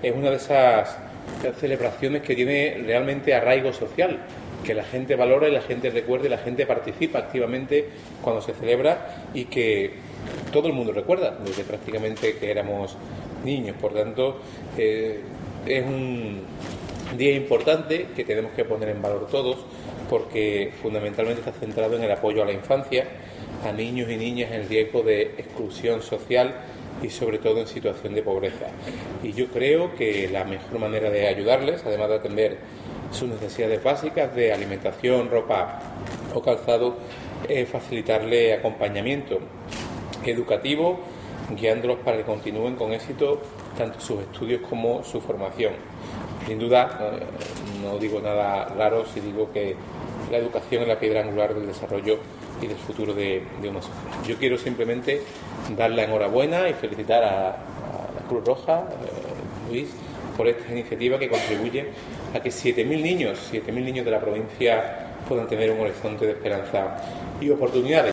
es una de esas celebraciones que tiene realmente arraigo social, que la gente valora y la gente recuerda y la gente participa activamente cuando se celebra y que todo el mundo recuerda desde prácticamente que éramos niños. Por tanto, es un día importante que tenemos que poner en valor todos, porque fundamentalmente está centrado en el apoyo a la infancia, a niños y niñas en riesgo de exclusión social y sobre todo en situación de pobreza. Y yo creo que la mejor manera de ayudarles, además de atender sus necesidades básicas de alimentación, ropa o calzado, es facilitarle acompañamiento educativo, guiándolos para que continúen con éxito tanto sus estudios como su formación. Sin duda, no digo nada raro si digo que la educación es la piedra angular del desarrollo y del futuro de una sociedad. Yo quiero simplemente dar la enhorabuena y felicitar a la Cruz Roja, Luis, por esta iniciativa que contribuye a que 7.000 niños de la provincia puedan tener un horizonte de esperanza y oportunidades.